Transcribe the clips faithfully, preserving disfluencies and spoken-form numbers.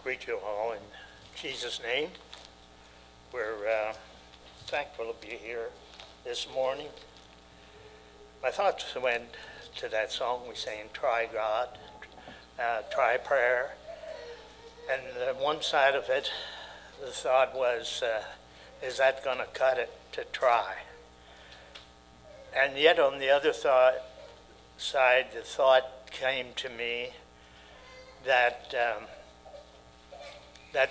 Greet you all in Jesus' name. We're uh, thankful to be here this morning. My thoughts went to that song we sang, Try God, uh, Try Prayer. And uh, one side of it, the thought was, uh, is that going to cut it to try? And yet on the other thought, side, the thought came to me that um, that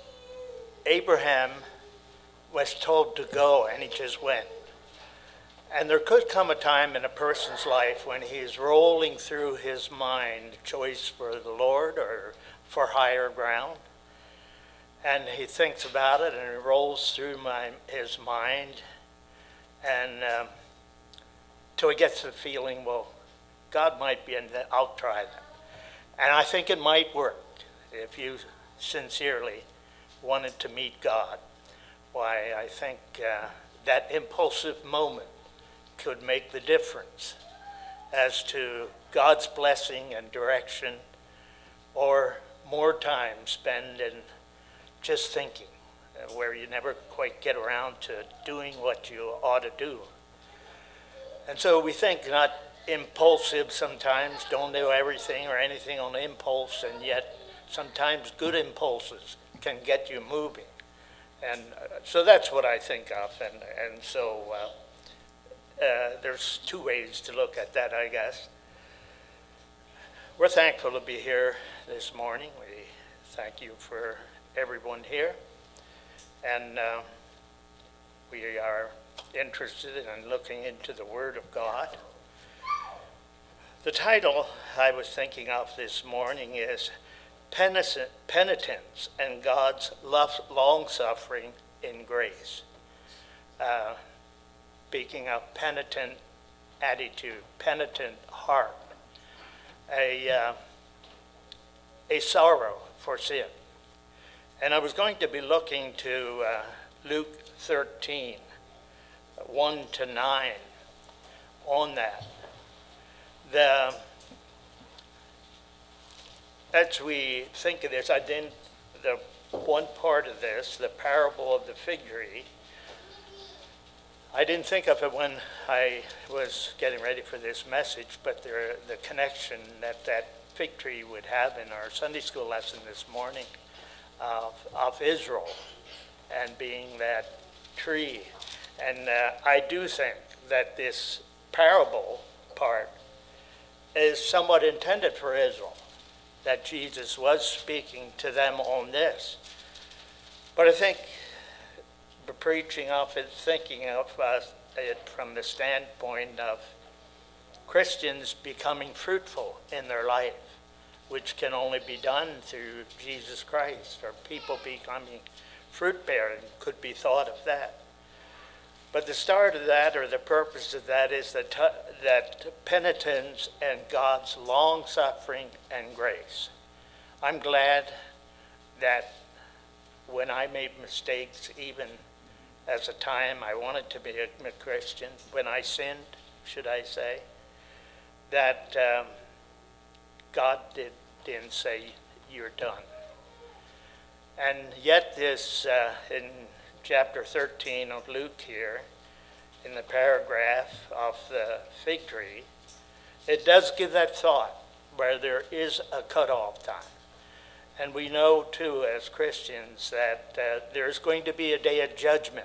Abraham was told to go, and he just went. And there could come a time in a person's life when he's rolling through his mind choice for the Lord or for higher ground. And he thinks about it, and it rolls through my, his mind. And um, till he gets the feeling, well, God might be in that, I'll try that. And I think it might work if you sincerely wanted to meet God. Why, I think uh, that impulsive moment could make the difference as to God's blessing and direction, or more time spent in just thinking, uh, where you never quite get around to doing what you ought to do. And so we think not impulsive sometimes, don't do everything or anything on impulse, and yet sometimes good impulses can get you moving. And uh, so that's what I think of. And, and so uh, uh, there's two ways to look at that, I guess. We're thankful to be here this morning. We thank you for everyone here. And uh, we are interested in looking into the Word of God. The title I was thinking of this morning is Penitence and God's Long-Suffering in Grace. Uh, speaking of penitent attitude, penitent heart, a, uh, a sorrow for sin. And I was going to be looking to uh, Luke thirteen, one to nine on that. The, as we think of this, I didn't, the one part of this, the parable of the fig tree, I didn't think of it when I was getting ready for this message, but there, the connection that that fig tree would have in our Sunday school lesson this morning of, of Israel and being that tree. And uh, I do think that this parable part is somewhat intended for Israel, that Jesus was speaking to them on this. But I think the preaching of it, thinking of uh, it from the standpoint of Christians becoming fruitful in their life, which can only be done through Jesus Christ, or people becoming fruit-bearing could be thought of that. But the start of that, or the purpose of that, is that, that penitence and God's long-suffering and grace. I'm glad that when I made mistakes, even as a time I wanted to be a Christian, when I sinned, should I say, that um, God did, didn't say, you're done. And yet this, uh, in chapter thirteen of Luke here, in the paragraph of the fig tree, it does give that thought where there is a cutoff time. And we know too as Christians that uh, there's going to be a day of judgment.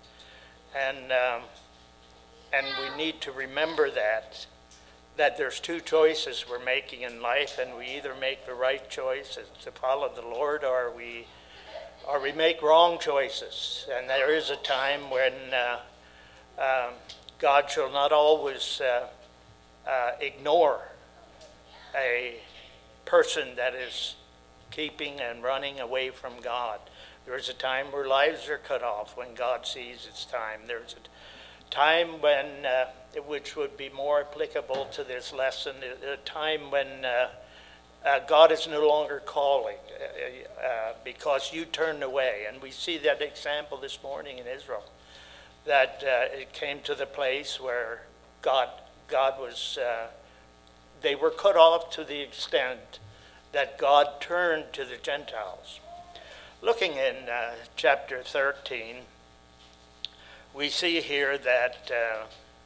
And um, and we need to remember that, that there's two choices we're making in life, and we either make the right choice to follow the Lord, or we or we make wrong choices. And there is a time when uh, um, God shall not always uh, uh, ignore a person that is keeping and running away from God. There is a time where lives are cut off when God sees it's time. There's a time when, uh, which would be more applicable to this lesson, a time when uh, Uh, God is no longer calling uh, uh, because you turned away. And we see that example this morning in Israel, that uh, it came to the place where God God was, uh, they were cut off to the extent that God turned to the Gentiles. Looking in uh, chapter thirteen, we see here that uh,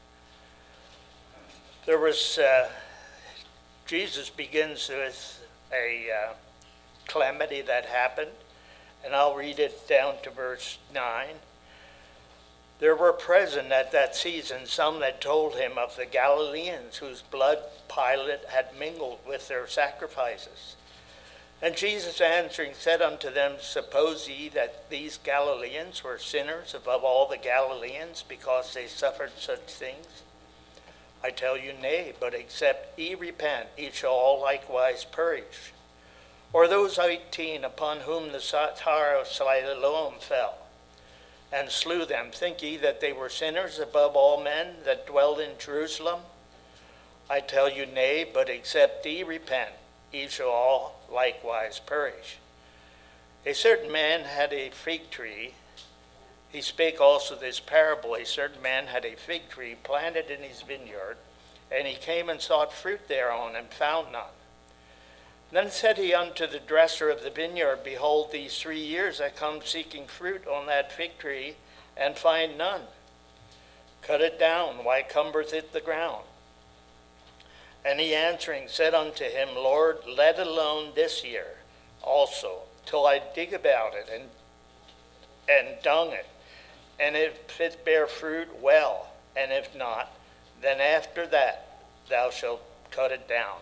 there was, uh, Jesus begins with a uh, calamity that happened, and I'll read it down to verse nine. There were present at that season some that told him of the Galileans whose blood Pilate had mingled with their sacrifices. And Jesus answering said unto them, Suppose ye that these Galileans were sinners above all the Galileans, because they suffered such things? I tell you, nay, but except ye repent, ye shall all likewise perish. Or those eighteen upon whom the tower of Siloam fell, and slew them, think ye that they were sinners above all men that dwelled in Jerusalem? I tell you, nay, but except ye repent, ye shall all likewise perish. A certain man had a fig tree. He spake also this parable. A certain man had a fig tree planted in his vineyard, and he came and sought fruit thereon, and found none. Then said he unto the dresser of the vineyard, Behold, these three years I come seeking fruit on that fig tree, and find none. Cut it down, why cumbereth it the ground? And he answering said unto him, Lord, let alone this year also, till I dig about it, and and dung it. And if it bear fruit, well, and if not, then after that thou shalt cut it down.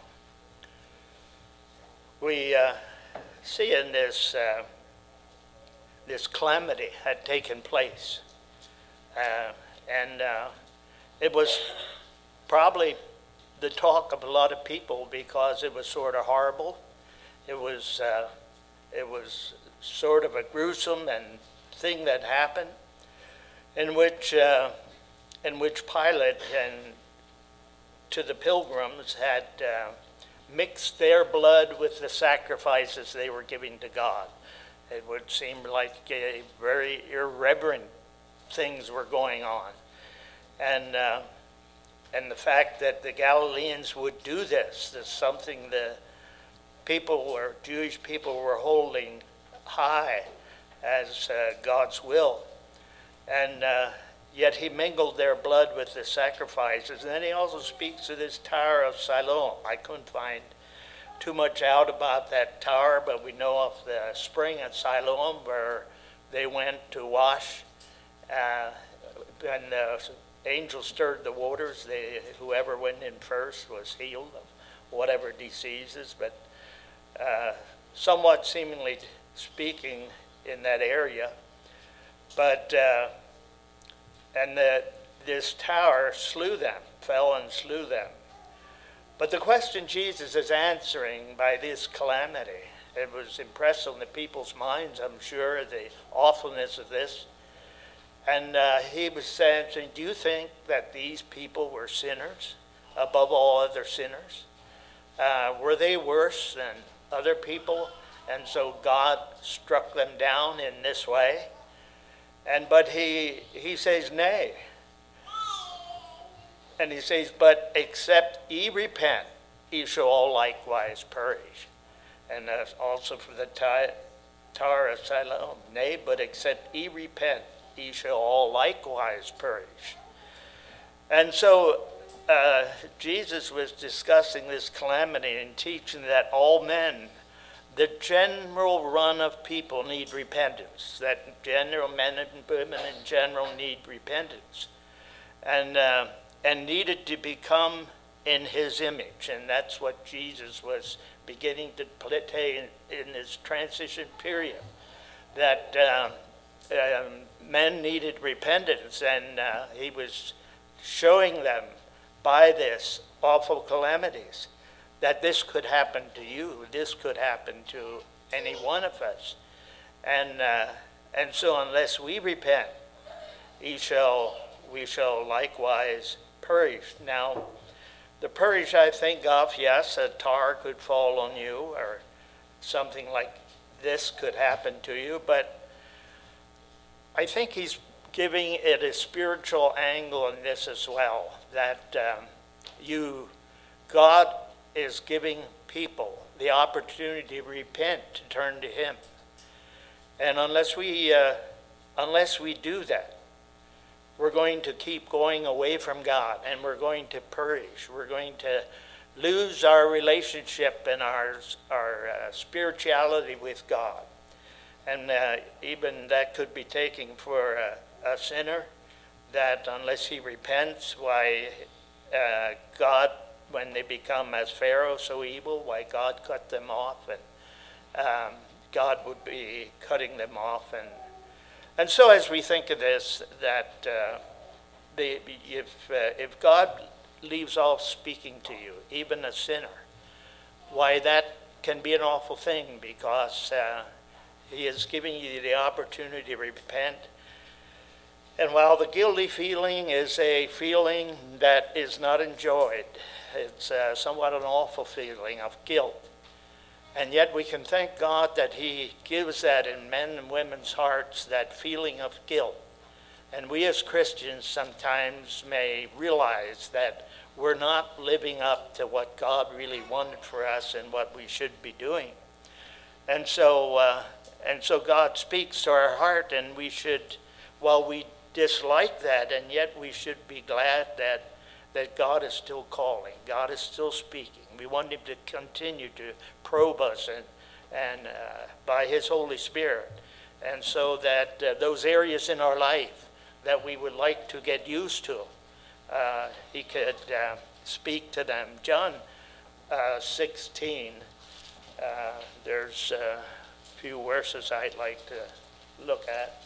We uh, see in this uh, this calamity had taken place, uh, and uh, it was probably the talk of a lot of people because it was sort of horrible. It was uh, it was sort of a gruesome and thing that happened, in which uh, in which Pilate and to the pilgrims had uh, mixed their blood with the sacrifices they were giving to God. It would seem like a very irreverent things were going on, and uh, and the fact that the Galileans would do this is something the people or Jewish people were holding high as uh, God's will, and uh, yet he mingled their blood with the sacrifices. And then he also speaks of this Tower of Siloam. I couldn't find too much out about that tower, but we know of the spring at Siloam where they went to wash, uh, and the angel stirred the waters. They, whoever went in first was healed of whatever diseases, but uh, somewhat seemingly speaking in that area. But uh, and the, this tower slew them, fell and slew them. But the question Jesus is answering by this calamity, it was impressed on the people's minds, I'm sure, the awfulness of this. And uh, he was saying, do you think that these people were sinners above all other sinners? Uh, were they worse than other people? And so God struck them down in this way? And but he he says, nay. And he says, but except ye repent, ye shall all likewise perish. And that's also for the Tower of Siloam. Nay, but except ye repent, ye shall all likewise perish. And so uh, Jesus was discussing this calamity and teaching that all men, the general run of people, need repentance. That general men and women in general need repentance, and uh, and needed to become in His image. And that's what Jesus was beginning to play in, in this transition period. That um, um, men needed repentance, and uh, He was showing them by this awful calamities that this could happen to you, this could happen to any one of us. And uh, and so unless we repent, we shall, we shall likewise perish. Now, the perish I think of, yes, a tar could fall on you, or something like this could happen to you, but I think he's giving it a spiritual angle in this as well, that um, you, God is giving people the opportunity to repent, to turn to him. And unless we, uh, unless we do that, we're going to keep going away from God, and we're going to perish. We're going to lose our relationship and our, our uh, spirituality with God. And uh, even that could be taken for a, a sinner, that unless he repents, why uh, God, when they become as Pharaoh, so evil, why God cut them off, and um, God would be cutting them off. And and so as we think of this, that uh, the, if uh, if God leaves off speaking to you, even a sinner, why that can be an awful thing, because uh, he is giving you the opportunity to repent. And while the guilty feeling is a feeling that is not enjoyed, it's uh, somewhat an awful feeling of guilt. And yet we can thank God that he gives that in men and women's hearts, that feeling of guilt. And we as Christians sometimes may realize that we're not living up to what God really wanted for us and what we should be doing. And so, uh, and so God speaks to our heart, and we should, while we dislike that, and yet we should be glad that that God is still calling. God is still speaking. We want him to continue to probe us and and uh, by his Holy Spirit. And so that uh, those areas in our life that we would like to get used to, uh, he could uh, speak to them. John uh, sixteen, uh, there's a few verses I'd like to look at.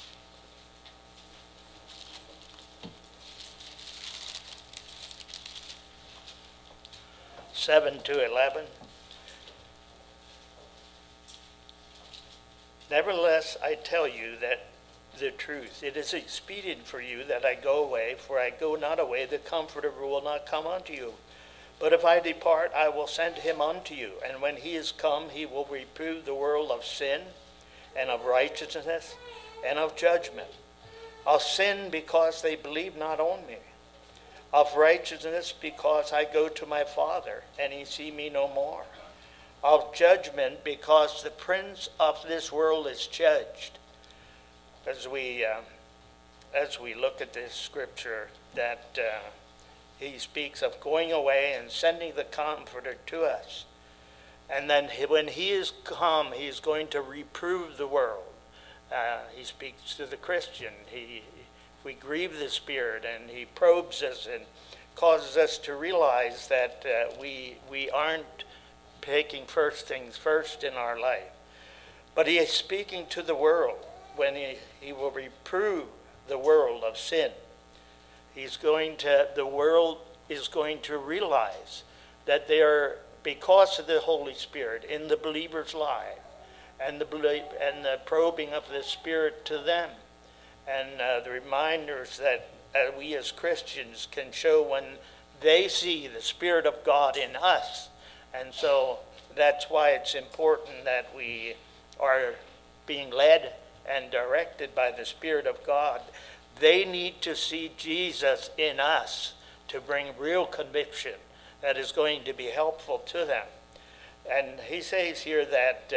seven to eleven. Nevertheless, I tell you that the truth, it is expedient for you that I go away, for I go not away, the Comforter will not come unto you. But if I depart, I will send him unto you. And when he is come, he will reprove the world of sin, and of righteousness, and of judgment. Of sin, because they believe not on me. Of righteousness, because I go to my Father, and he see me no more. Of judgment, because the prince of this world is judged. As we uh, as we look at this scripture, that uh, he speaks of going away and sending the Comforter to us. And then he, when he is come, he is going to reprove the world. Uh, he speaks to the Christian. He We grieve the Spirit, and he probes us and causes us to realize that uh, we we aren't taking first things first in our life. But he is speaking to the world when he, he will reprove the world of sin. He's going to, the world is going to realize that they are, because of the Holy Spirit in the believer's life, and the and the probing of the Spirit to them, and uh, the reminders that uh, we as Christians can show when they see the Spirit of God in us. And so that's why it's important that we are being led and directed by the Spirit of God. They need to see Jesus in us to bring real conviction that is going to be helpful to them. And he says here that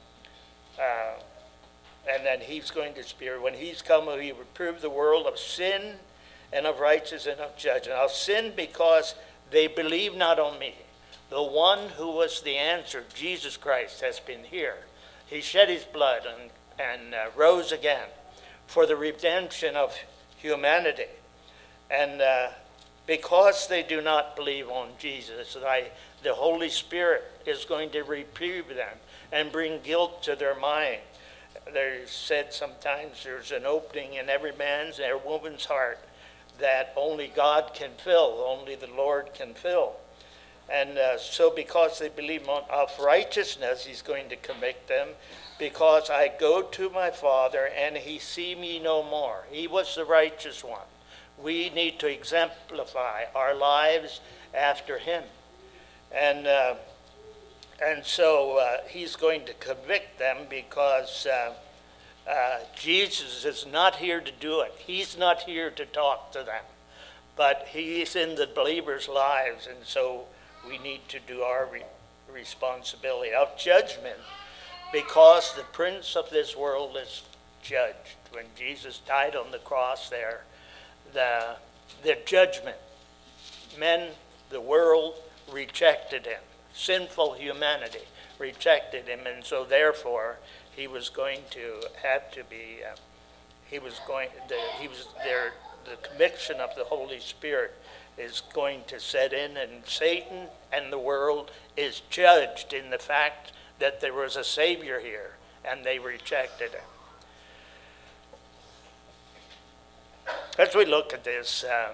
uh, uh, and then he's going to speak. When he's come, he will reprove the world of sin and of righteousness and of judgment. Of sin, because they believe not on me. The one who was the answer, Jesus Christ, has been here. He shed his blood and, and uh, rose again for the redemption of humanity. And uh, because they do not believe on Jesus, I, the Holy Spirit is going to reprove them and bring guilt to their mind. There's said sometimes there's an opening in every man's and every woman's heart that only God can fill, only the Lord can fill. And uh, so because they believe on, of righteousness, he's going to convict them. Because I go to my Father and he see me no more. He was the righteous one. We need to exemplify our lives after him. And uh, and so uh, he's going to convict them because uh, uh, Jesus is not here to do it. He's not here to talk to them. But he's in the believers' lives, and so we need to do our re- responsibility of judgment, because the prince of this world is judged. When Jesus died on the cross there, the, the judgment, men, the world rejected him. Sinful humanity rejected him, and so therefore he was going to have to be, uh, he was going, the, he was there, the conviction of the Holy Spirit is going to set in, and Satan and the world is judged in the fact that there was a Savior here, and they rejected him. As we look at this, uh,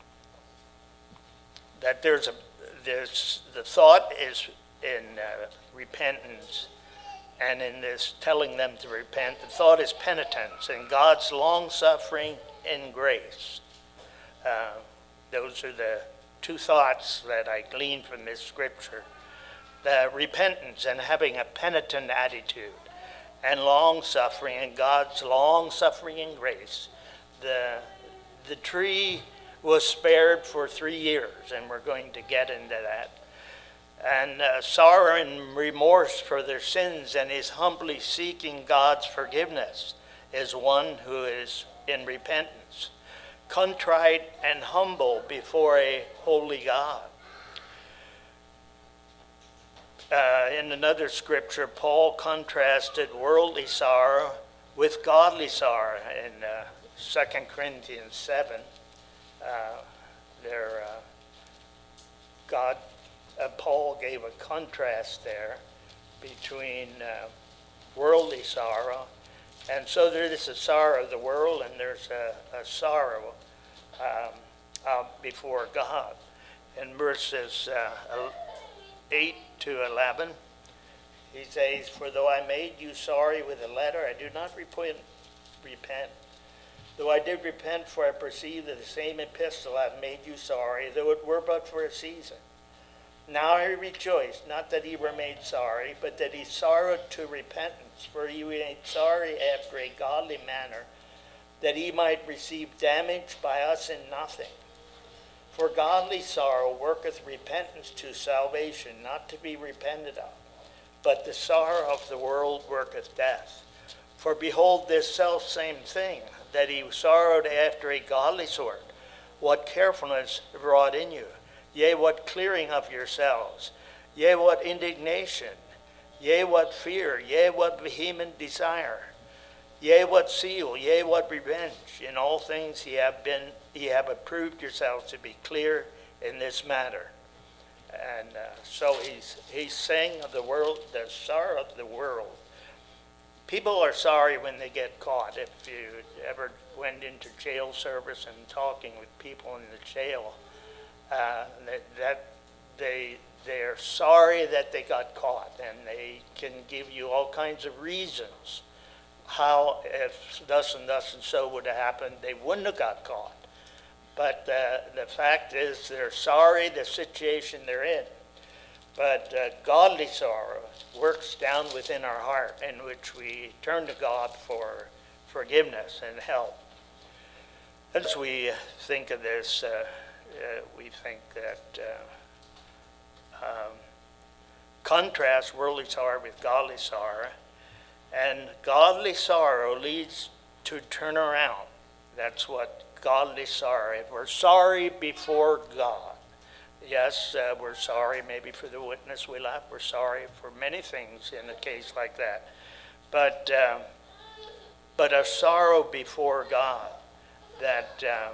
that there's a, there's, the thought is in uh, repentance, and in this telling them to repent, the thought is penitence and God's long-suffering in grace. Uh, those are the two thoughts that I gleaned from this scripture. The repentance and having a penitent attitude, and long-suffering and God's long-suffering in grace. The, the tree was spared for three years, and we're going to get into that. And uh, sorrow and remorse for their sins, and is humbly seeking God's forgiveness, is one who is in repentance, contrite and humble before a holy God. Uh, in another scripture, Paul contrasted worldly sorrow with godly sorrow in uh, Second Corinthians seven. Uh, there, uh, God, uh, Paul gave a contrast there between uh, worldly sorrow, and so there is a sorrow of the world, and there's a, a sorrow um, uh, before God. In verses uh, eight to eleven, he says, "For though I made you sorry with a letter, I do not repent. repent. Though I did repent, for I perceive that the same epistle hath made you sorry, though it were but for a season. Now I rejoice, not that he were made sorry, but that he sorrowed to repentance, for he made sorry after a godly manner, that he might receive damage by us in nothing. For godly sorrow worketh repentance to salvation, not to be repented of. But the sorrow of the world worketh death. For behold, this selfsame thing, that he sorrowed after a godly sort, what carefulness wrought in you, yea, what clearing of yourselves, yea, what indignation, yea, what fear, yea, what vehement desire, yea, what zeal, yea, what revenge. In all things ye have been, ye have approved yourselves to be clear in this matter." And uh, so he's he's saying of the world, the sorrow of the world. People are sorry when they get caught. If you ever went into jail service and talking with people in the jail, uh, that, that they they're sorry that they got caught, and they can give you all kinds of reasons how, if thus and thus and so would have happened, they wouldn't have got caught. But uh, the fact is, they're sorry the situation they're in. But uh, godly sorrow works down within our heart, in which we turn to God for forgiveness and help. As we think of this, uh, uh, we think that uh, um, contrast worldly sorrow with godly sorrow, and godly sorrow leads to turn around. That's what godly sorrow is. We're sorry before God. Yes, uh, we're sorry maybe for the witness we left. We're sorry for many things in a case like that. But um, but a sorrow before God, that uh,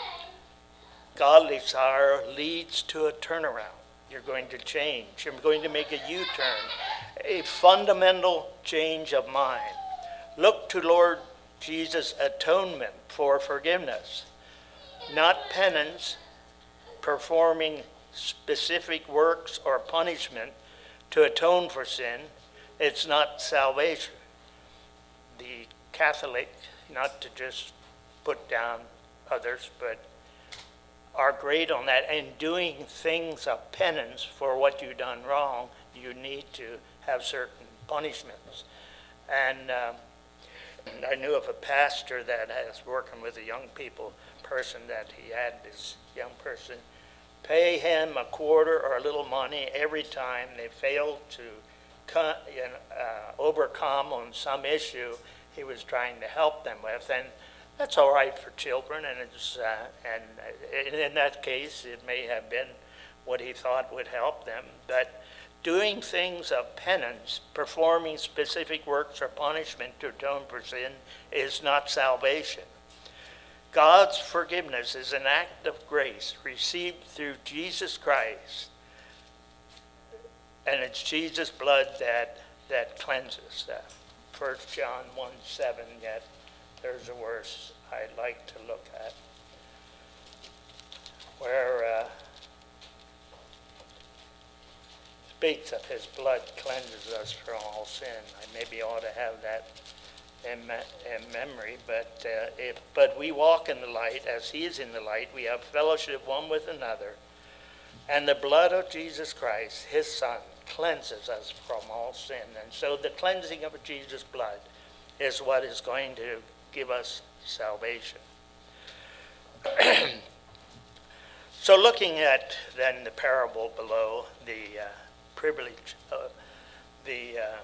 godly sorrow leads to a turnaround. You're going to change. You're going to make a U-turn, a fundamental change of mind. Look to Lord Jesus' atonement for forgiveness, not penance, performing specific works or punishment to atone for sin. It's not salvation. The Catholic, not to just put down others, but are great on that. And doing things of penance for what you've done wrong, you need to have certain punishments. And um, I knew of a pastor that was working with a young people person, that he had this young person pay him a quarter or a little money every time they failed to co- you know, uh, overcome on some issue he was trying to help them with. And that's all right for children, and it's uh, and in that case, it may have been what he thought would help them. But doing things of penance, performing specific works or punishment to atone for sin, is not salvation. God's forgiveness is an act of grace received through Jesus Christ, and it's Jesus' blood that that cleanses. Uh, First John one seven, yet there's a verse I'd like to look at where uh, speaks of his blood cleanses us from all sin. I maybe ought to have that in, me- in memory, but uh, if but we walk in the light as he is in the light. We have fellowship one with another, and the blood of Jesus Christ, his Son, cleanses us from all sin. And so the cleansing of Jesus' blood is what is going to give us salvation. So looking at then the parable below, the uh, privilege of the uh,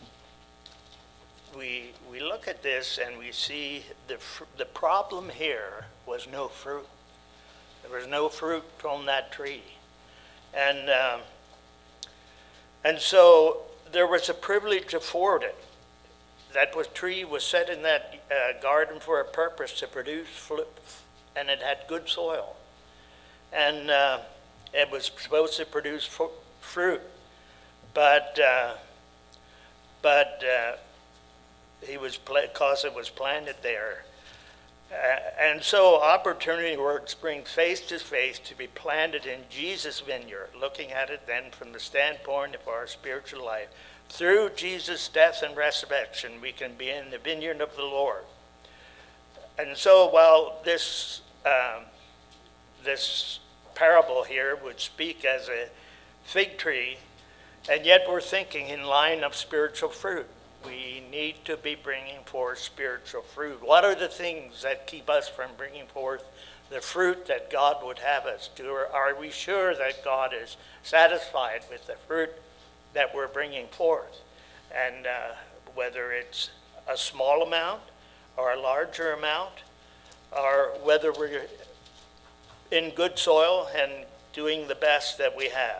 we we look at this and we see the fr- the problem here was no fruit. There was no fruit from that tree, and um, and so there was a privilege afforded. That was tree was set in that uh, garden for a purpose to produce fruit, and it had good soil, and uh, it was supposed to produce fr- fruit, but uh, but uh, he was because it was planted there, uh, and so opportunity works bring face to face to be planted in Jesus' vineyard. Looking at it then from the standpoint of our spiritual life. Through Jesus' death and resurrection, we can be in the vineyard of the Lord. And so while this um, this parable here would speak as a fig tree, and yet we're thinking in line of spiritual fruit. We need to be bringing forth spiritual fruit. What are the things that keep us from bringing forth the fruit that God would have us do? Or are we sure that God is satisfied with the fruit that we're bringing forth? And uh, whether it's a small amount or a larger amount, or whether we're in good soil and doing the best that we have.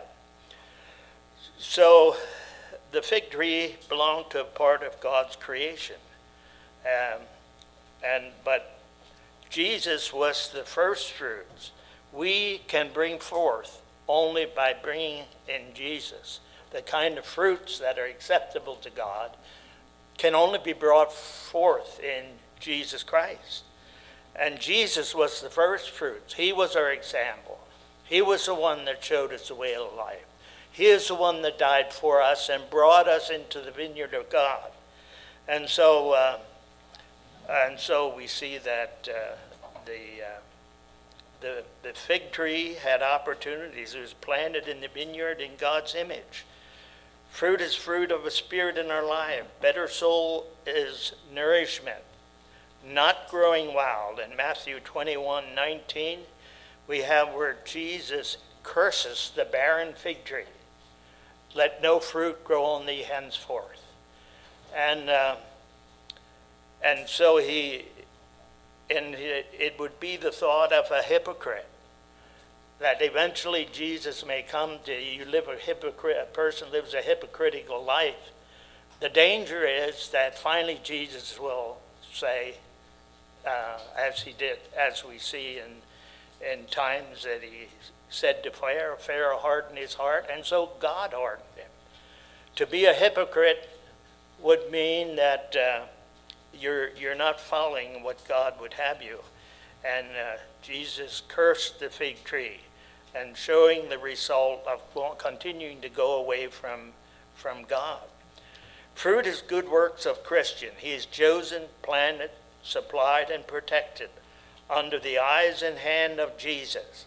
So the fig tree belonged to a part of God's creation. Um, and but Jesus was the first fruits. We can bring forth only by bringing in Jesus. The kind of fruits that are acceptable to God can only be brought forth in Jesus Christ. And Jesus was the first fruits. He was our example. He was the one that showed us the way of life. He is the one that died for us and brought us into the vineyard of God. And so, uh, and so we see that uh, the, uh, the the fig tree had opportunities. It was planted in the vineyard in God's image. Fruit is fruit of a spirit in our life. Better soul is nourishment, not growing wild. In Matthew twenty-one nineteen, we have where Jesus curses the barren fig tree. Let no fruit grow on thee henceforth. And uh, and so he, and it, it would be the thought of a hypocrite, that eventually Jesus may come to you. Live a hypocrite. A person lives a hypocritical life. The danger is that finally Jesus will say, uh, as he did, as we see in in times that he said to Pharaoh, Pharaoh hardened his heart, and so God hardened him. To be a hypocrite would mean that uh, you're you're not following what God would have you. And uh, Jesus cursed the fig tree, and showing the result of continuing to go away from, from God. Fruit is good works of Christian. He is chosen, planted, supplied, and protected under the eyes and hand of Jesus.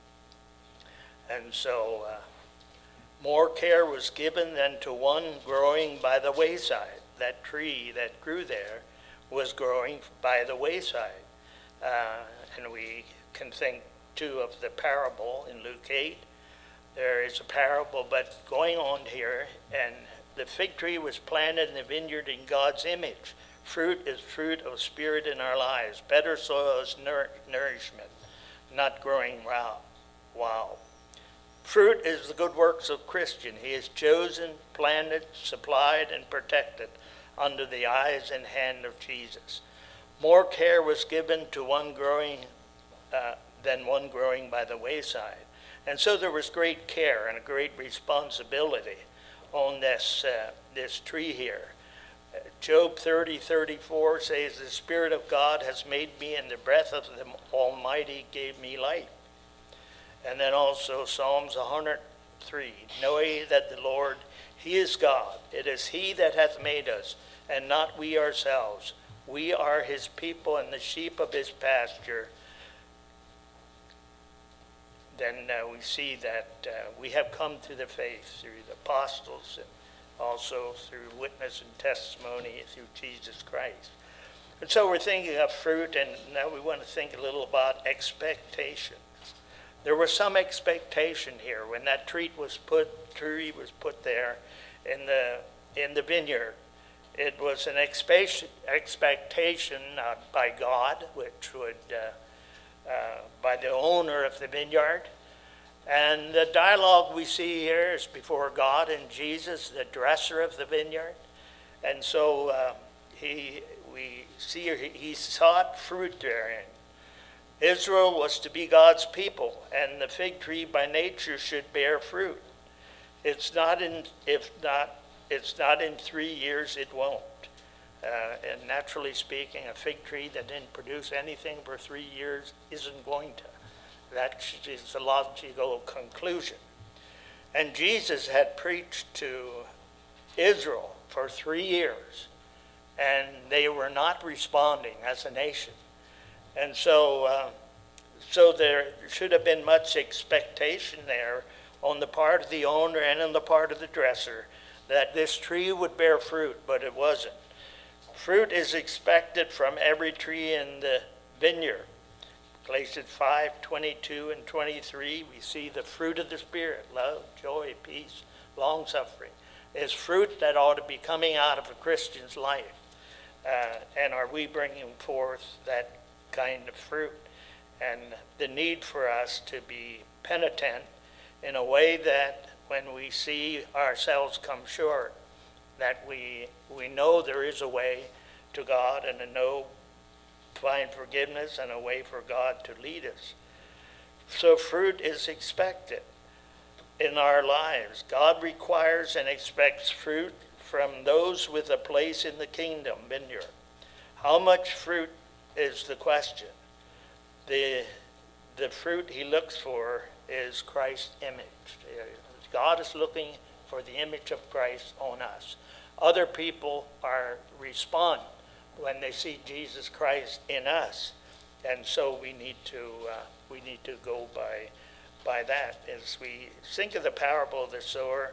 And so uh, more care was given than to one growing by the wayside. That tree that grew there was growing by the wayside. Uh, and we can think twenty-two of the parable in Luke eight. There is a parable, but going on here, and the fig tree was planted in the vineyard in God's image. Fruit is fruit of spirit in our lives. Better soil is nour- nourishment, not growing wild. Wow. Fruit is the good works of Christian. He is chosen, planted, supplied, and protected under the eyes and hand of Jesus. More care was given to one growing uh, than one growing by the wayside. And so there was great care and a great responsibility on this uh, this tree here. Uh, Job thirty thirty-four says, "The Spirit of God has made me, and the breath of the Almighty gave me life." And then also Psalms one hundred three, "Know ye that the Lord, he is God. It is he that hath made us, and not we ourselves. We are his people and the sheep of his pasture." Then uh, we see that uh, we have come to the faith through the apostles and also through witness and testimony through Jesus Christ. And so we're thinking of fruit, and now we want to think a little about expectation. There was some expectation here when that tree was put, tree was put there in the in the vineyard. It was an expectation, expectation uh, by God, which would uh, uh, by the owner of the vineyard. And the dialogue we see here is before God and Jesus, the dresser of the vineyard. And so uh, he we see he, he sought fruit therein. Israel was to be God's people, and the fig tree by nature should bear fruit. It's not in if not it's not in three years it won't. Uh, and naturally speaking, a fig tree that didn't produce anything for three years isn't going to. That is the logical conclusion. And Jesus had preached to Israel for three years, and they were not responding as a nation. And so, uh, so there should have been much expectation there on the part of the owner and on the part of the dresser that this tree would bear fruit, but it wasn't. Fruit is expected from every tree in the vineyard. Galatians five, twenty-two and twenty-three, we see the fruit of the Spirit, love, joy, peace, long-suffering. Is fruit that ought to be coming out of a Christian's life. Uh, and are we bringing forth that kind of fruit? And the need for us to be penitent in a way that when we see ourselves come short, that we we know there is a way to God and a know find forgiveness and a way for God to lead us. So fruit is expected in our lives. God requires and expects fruit from those with a place in the kingdom vineyard. How much fruit is the question? The, the fruit he looks for is Christ's image. God is looking for the image of Christ on us. Other people are respond when they see Jesus Christ in us, and so we need to uh, we need to go by by that. As we think of the parable of the sower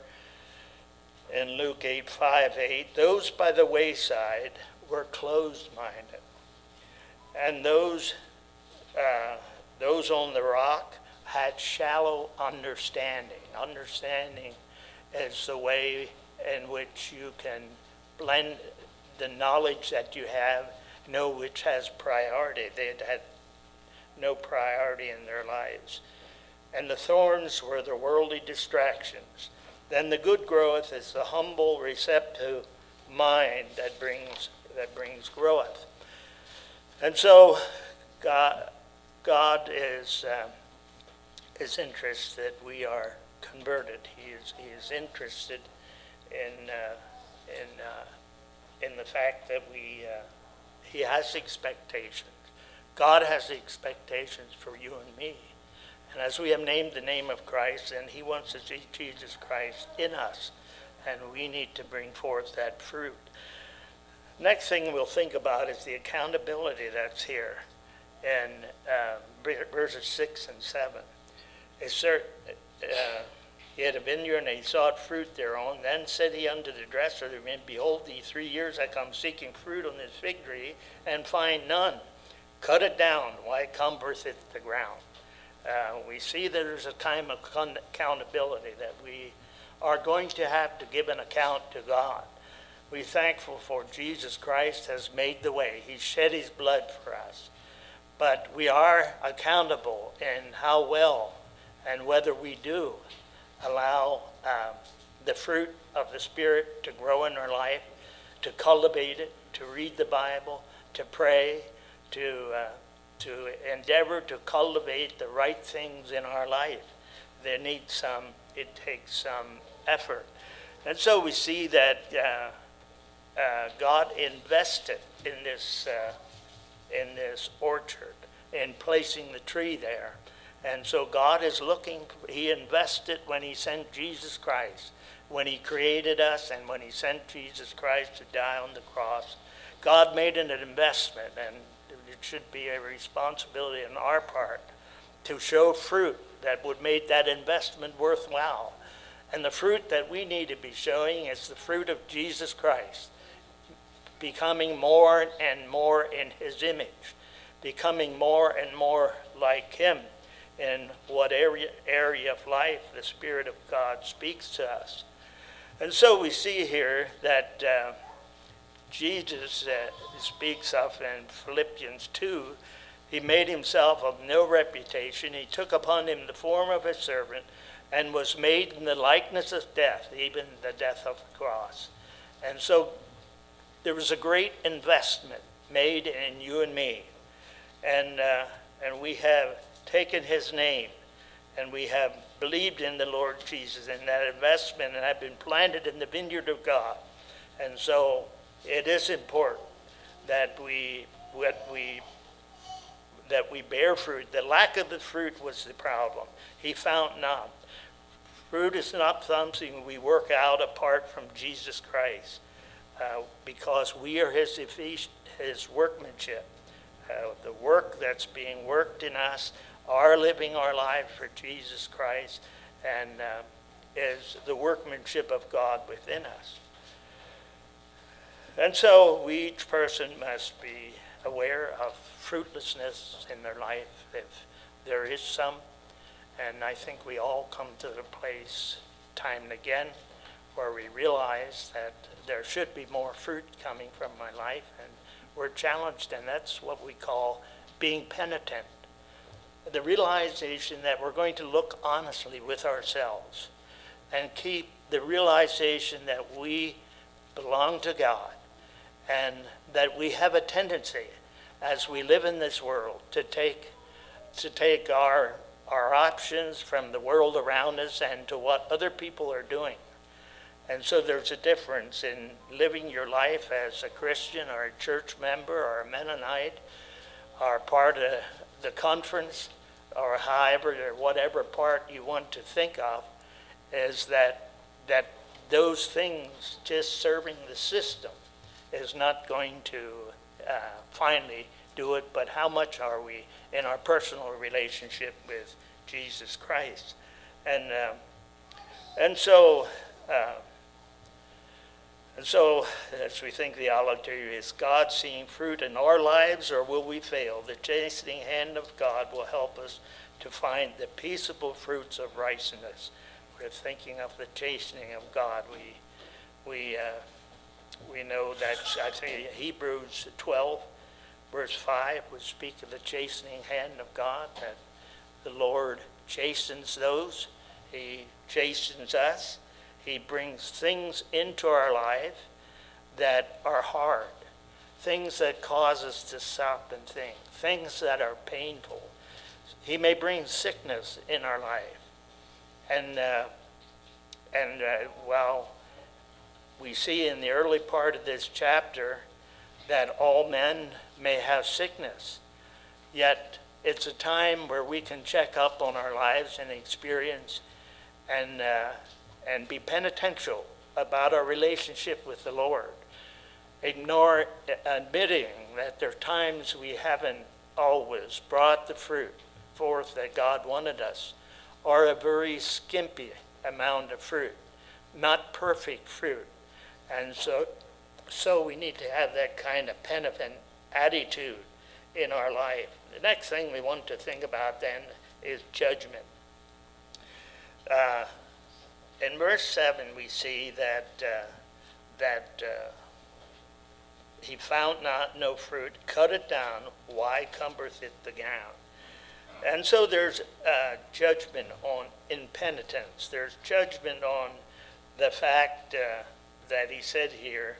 in Luke eight five eight, those by the wayside were closed-minded, and those uh, those on the rock had shallow understanding. Understanding is the way in which you can blend the knowledge that you have, know which has priority. They had no priority in their lives. And the thorns were the worldly distractions. Then the good growth is the humble, receptive mind that brings that brings growth. And so God, God is uh, is interested that we are converted. He is He is interested in uh, in uh, in the fact that we uh, He has expectations. God has expectations for you and me. And as we have named the name of Christ, and He wants to see Jesus Christ in us, and we need to bring forth that fruit. Next thing we'll think about is the accountability that's here in uh, verses six and seven. A certain, uh, he had a vineyard, and he sought fruit thereon. Then said he unto the dresser, Behold, these three years I come seeking fruit on this fig tree, and find none. Cut it down, why cumbereth it the ground? Uh, we see that there's a time of con- accountability, that we are going to have to give an account to God. We're thankful for Jesus Christ has made the way. He shed his blood for us. But we are accountable in how well and whether we do allow um, the fruit of the Spirit to grow in our life, to cultivate it, to read the Bible, to pray, to uh, to endeavor to cultivate the right things in our life. There needs some, it takes some effort. And so we see that uh, uh, God invested in this uh, in this orchard, in placing the tree there. And so God is looking, he invested when he sent Jesus Christ, when he created us and when he sent Jesus Christ to die on the cross. God made an investment, and it should be a responsibility on our part to show fruit that would make that investment worthwhile. And the fruit that we need to be showing is the fruit of Jesus Christ, becoming more and more in his image, becoming more and more like him in what area, area of life the Spirit of God speaks to us. And so we see here that uh, Jesus uh, speaks of in Philippians two, he made himself of no reputation. He took upon him the form of a servant and was made in the likeness of death, even the death of the cross. And so there was a great investment made in you and me. And, uh, and we have taken his name, and we have believed in the Lord Jesus in that investment, and have been planted in the vineyard of God. And so it is important that we what we that we bear fruit. The lack of the fruit was the problem. He found none. Fruit is not something we work out apart from Jesus Christ, uh, because we are his his workmanship. Uh, the work that's being worked in us, are living our life for Jesus Christ, and uh, is the workmanship of God within us. And so we, each person must be aware of fruitlessness in their life, if there is some. And I think we all come to the place time and again where we realize that there should be more fruit coming from my life, and we're challenged, and that's what we call being penitent. The realization that we're going to look honestly with ourselves and keep the realization that we belong to God, and that we have a tendency as we live in this world to take to take our our options from the world around us and to what other people are doing. And so there's a difference in living your life as a Christian or a church member or a Mennonite or part of the conference, or however or whatever part you want to think of, is that that those things just serving the system is not going to uh, finally do it, but how much are we in our personal relationship with Jesus Christ? And uh, and so uh, and so as we think theology, is God seeing fruit in our lives, or will we fail? The chastening hand of God will help us to find the peaceable fruits of righteousness. We're thinking of the chastening of God. We we uh, we know that, I think Hebrews twelve, verse five, would speak of the chastening hand of God, that the Lord chastens those. He chastens us. He brings things into our life that are hard, things that cause us to stop and think, things that are painful. He may bring sickness in our life. And, uh, and uh, while we see in the early part of this chapter that all men may have sickness, yet it's a time where we can check up on our lives and experience and uh, and be penitential about our relationship with the Lord. Ignore admitting that there are times we haven't always brought the fruit forth that God wanted us, or a very skimpy amount of fruit, not perfect fruit. And so so we need to have that kind of penitent attitude in our life. The next thing we want to think about then is judgment. Uh, in verse seven, we see that uh, that uh, he found not no fruit, cut it down. Why cumbereth it the ground? And so there's uh, judgment on impenitence. There's judgment on the fact uh, that he said here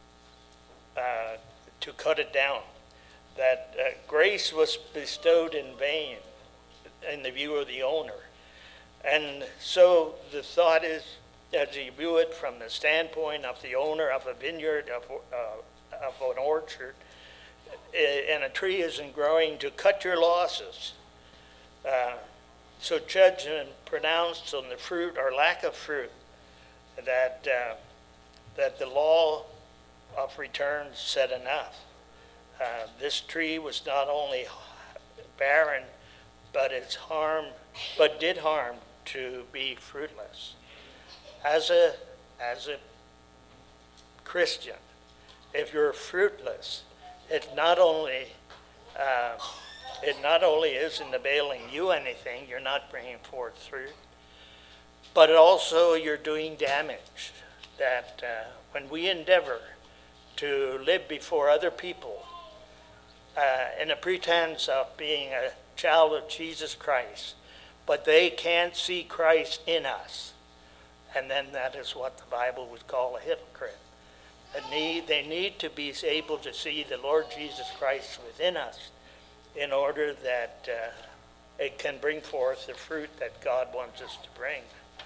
uh, to cut it down. That uh, grace was bestowed in vain in the view of the owner. And so the thought is, as you view it from the standpoint of the owner of a vineyard, of, uh, of an orchard, and a tree isn't growing, to cut your losses. Uh, so judgment pronounced on the fruit or lack of fruit, that uh, that the law of returns said enough. Uh, this tree was not only barren, but it's harm, but did harm to be fruitless. As a as a Christian, if you're fruitless, it not only uh, it not only isn't availing you anything, you're not bringing forth fruit, but it also you're doing damage. That uh, when we endeavor to live before other people uh, in a pretense of being a child of Jesus Christ, but they can't see Christ in us, and then that is what the Bible would call a hypocrite. A need, they need to be able to see the Lord Jesus Christ within us in order that uh, it can bring forth the fruit that God wants us to bring.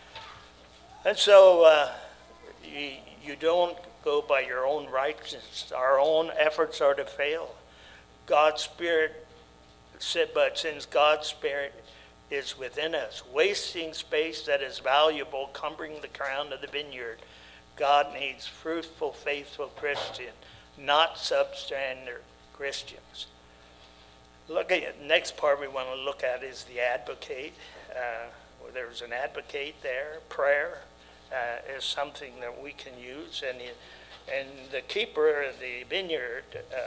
And so uh, you, you don't go by your own righteousness. Our own efforts are to fail. God's Spirit, but since God's Spirit is within us, wasting space that is valuable, cumbering the crown of the vineyard, God needs fruitful, faithful Christians, not substandard Christians. Look at the next part we want to look at is the advocate. Uh, well, there's an advocate there. Prayer uh, is something that we can use, and the, and the keeper of the vineyard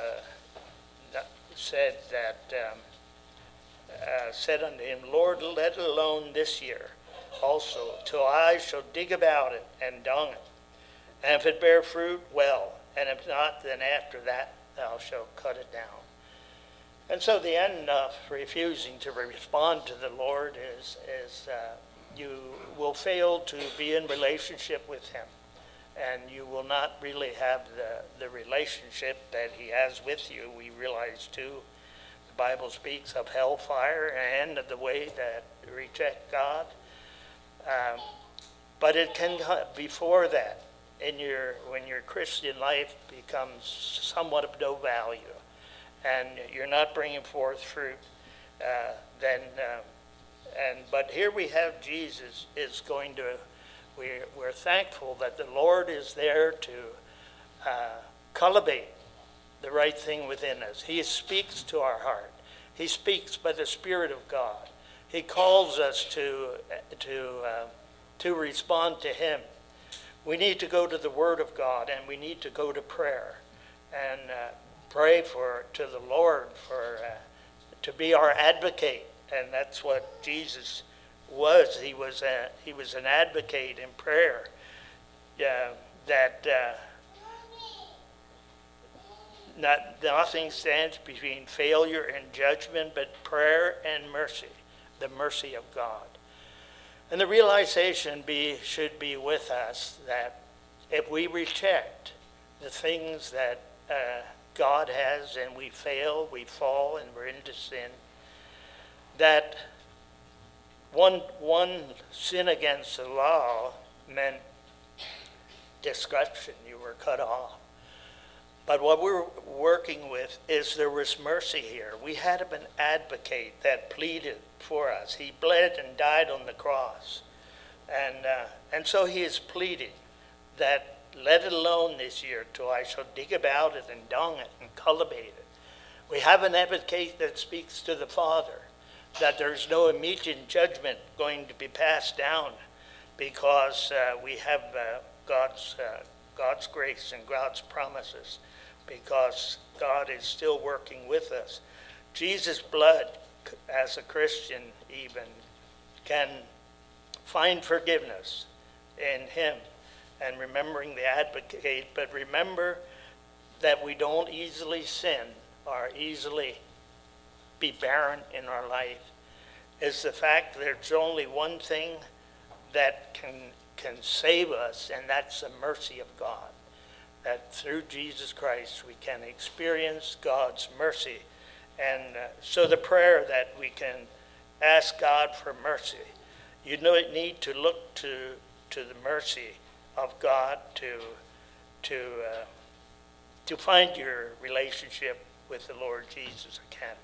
uh, said that um, uh, said unto him, Lord, let it alone this year also, till I shall dig about it and dung it. And if it bear fruit, well, and if not, then after that thou shalt cut it down. And so the end of refusing to respond to the Lord is, is uh, you will fail to be in relationship with him. And you will not really have the, the relationship that he has with you. We realize, too, the Bible speaks of hellfire and of the way that reject God. Um, but it can, before that, in your when your Christian life becomes somewhat of no value, and you're not bringing forth fruit, uh, then uh, and but here we have Jesus is going to. We're, we're thankful that the Lord is there to uh, cultivate the right thing within us. He speaks to our heart. He speaks by the Spirit of God. He calls us to to uh, to respond to him. We need to go to the Word of God, and we need to go to prayer and uh, pray for to the Lord for uh, to be our advocate, and that's what Jesus was. He was a, he was an advocate in prayer. Uh, that uh, not nothing stands between failure and judgment, but prayer and mercy, the mercy of God. And the realization be, should be with us that if we reject the things that uh, God has and we fail, we fall, and we're into sin, that one, one sin against the law meant destruction. You were cut off. But what we're working with is there was mercy here. We had an advocate that pleaded for us. He bled and died on the cross. And uh, and so he is pleading that let it alone this year till I shall dig about it and dung it and cultivate it. We have an advocate that speaks to the Father, that there's no immediate judgment going to be passed down because uh, we have uh, God's uh, God's grace and God's promises, because God is still working with us. Jesus' blood c- as a Christian even, can find forgiveness in him and remembering the advocate, but remember that we don't easily sin or easily be barren in our life, is the fact that there's only one thing that can can save us, and that's the mercy of God. That through Jesus Christ we can experience God's mercy. And uh, so the prayer that we can ask God for mercy, you know, it need to look to to the mercy of God to to uh, to find your relationship with the Lord Jesus again.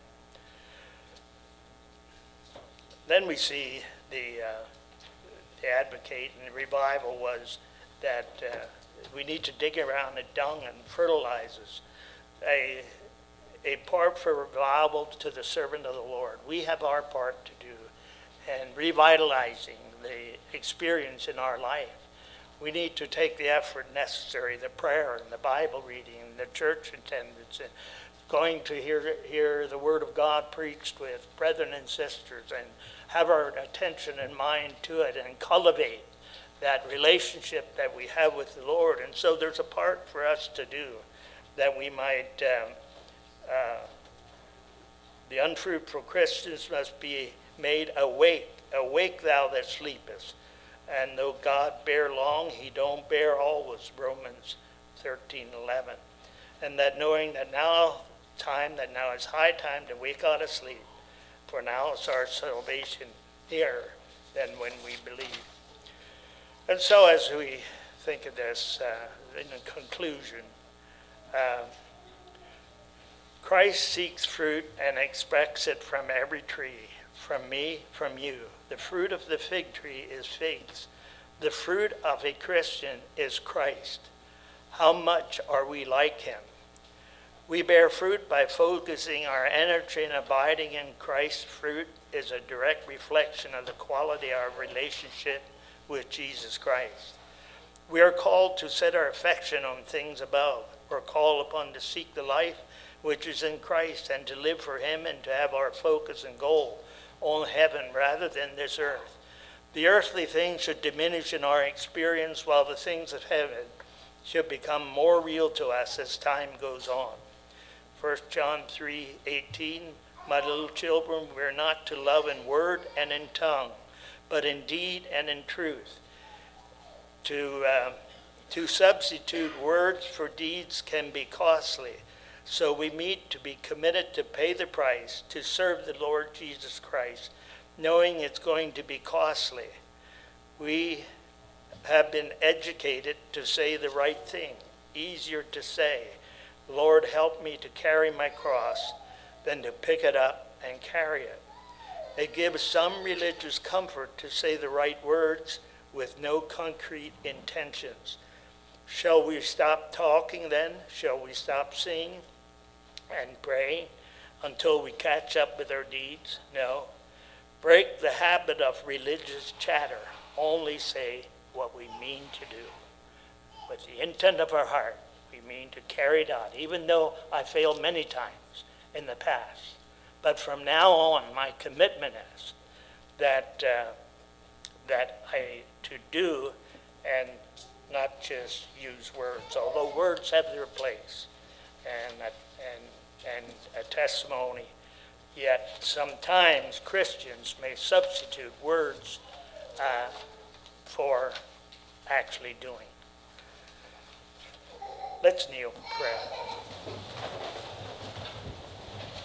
Then we see the uh, the advocate and the revival was that uh, we need to dig around the dung and fertilizes. A a part for revival to the servant of the Lord. We have our part to do in revitalizing the experience in our life. We need to take the effort necessary, the prayer and the Bible reading and the church attendance and going to hear hear the Word of God preached with brethren and sisters and have our attention and mind to it and cultivate that relationship that we have with the Lord. And so there's a part for us to do that we might, um, uh, the unfruitful Christians must be made awake. Awake thou that sleepest. And though God bear long, he don't bear always, Romans thirteen eleven. And that knowing that now time, that now is high time to wake out of sleep, for now is our salvation nearer than when we believe. And so as we think of this, uh, in conclusion, uh, Christ seeks fruit and expects it from every tree, from me, from you. The fruit of the fig tree is figs. The fruit of a Christian is Christ. How much are we like him? We bear fruit by focusing our energy and abiding in Christ. Fruit is a direct reflection of the quality of our relationship with Jesus Christ. We are called to set our affection on things above. We're called upon to seek the life which is in Christ and to live for him and to have our focus and goal on heaven rather than this earth. The earthly things should diminish in our experience while the things of heaven should become more real to us as time goes on. First John three eighteen, my little children, we're not to love in word and in tongue, but in deed and in truth. To, uh, to substitute words for deeds can be costly. So we meet to be committed to pay the price, to serve the Lord Jesus Christ, knowing it's going to be costly. We have been educated to say the right thing, easier to say, Lord, help me to carry my cross, than to pick it up and carry it. It gives some religious comfort to say the right words with no concrete intentions. Shall we stop talking then? Shall we stop singing and praying until we catch up with our deeds? No. Break the habit of religious chatter. Only say what we mean to do. With the intent of our heart, we mean to carry it out, even though I failed many times in the past. But from now on, my commitment is that uh, that I to do and not just use words, although words have their place and and and a testimony. Yet sometimes Christians may substitute words uh, for actually doing. Let's kneel for prayer.